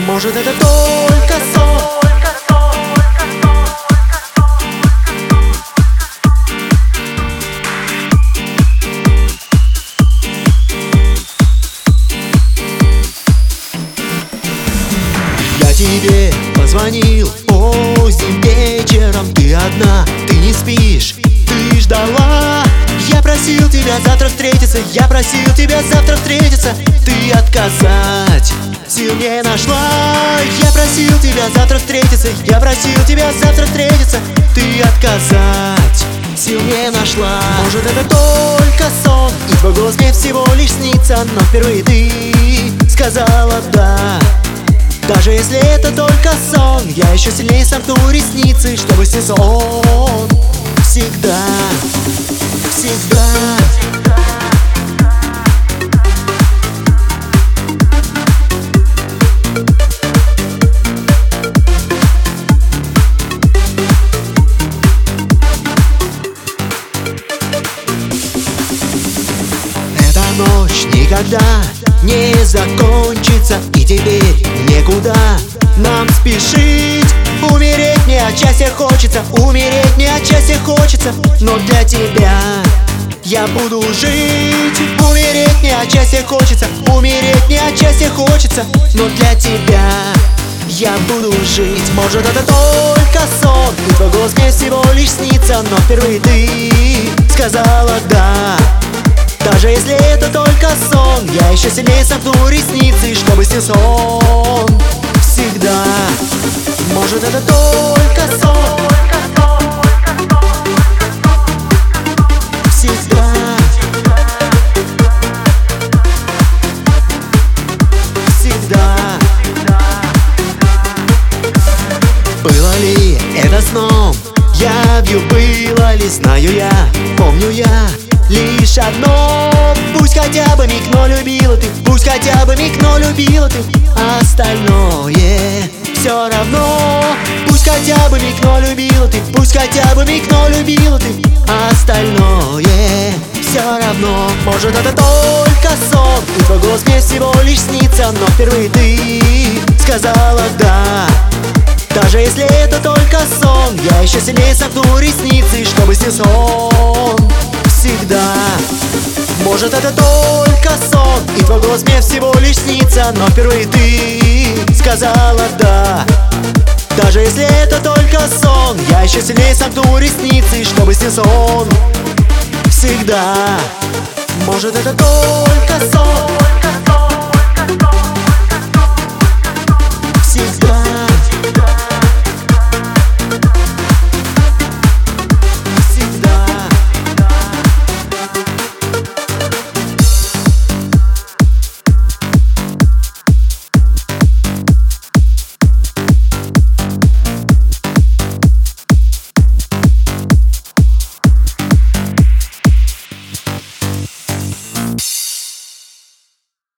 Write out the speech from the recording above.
Может, это только сон. Я тебе позвонил поздним вечером. Ты одна, ты не спишь, ты ждала. Я просил тебя завтра встретиться, я просил тебя завтра встретиться. Ты отказать сил не нашла. Я просил тебя завтра встретиться, я просил тебя завтра встретиться. Ты отказать сил не нашла. Может, это только сон, и твой голос мне всего лишь снится. Но впервые ты сказала да. Даже если это только сон, я еще сильнее сомкну ресницы, чтобы снился он всегда, всегда. Эта ночь никогда не закончится, и теперь некуда нам спешить. Умереть мне от счастья хочется, умереть мне от счастья хочется. Но для тебя я буду жить. Умереть мне от счастья хочется, умереть мне от счастья хочется. Но для тебя я буду жить. Может, это только сон, и твой голос мне всего лишь снится. Но впервые ты сказала да. Даже если это только сон, я еще сильнее сомкну ресницы, чтобы снился он всегда. Может, это только сон. Всегда. Всегда. Было ли это сном? Явью было ли, знаю я, помню я лишь одно. Пусть хотя бы миг, но любила ты. Пусть хотя бы миг, но любила ты. Остальное все равно. Пусть хотя бы миг, но любила ты. Пусть хотя бы миг, но любила ты. Остальное все равно. Может, это только сон, и твой голос мне всего лишь снится. Но впервые ты сказала да. Даже если это только сон, я еще сильнее сомкну ресницы, чтобы снился он всегда. Может, это только сон, и твой голос мне всего лишь снится. Но впервые ты сказала да. Даже если это только сон, я еще сильнее сомкну ресницы, чтобы снился он всегда. Может, это только сон. Всегда.